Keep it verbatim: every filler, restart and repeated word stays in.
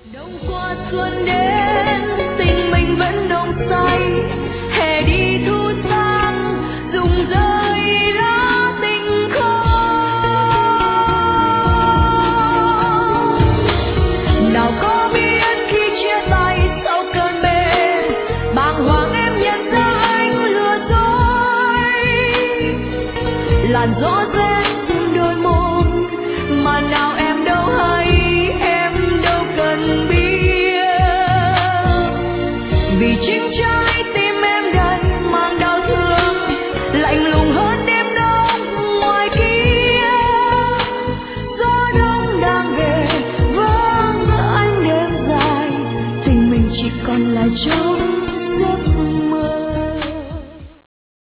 Đông qua xuân đến tình mình vẫn nồng say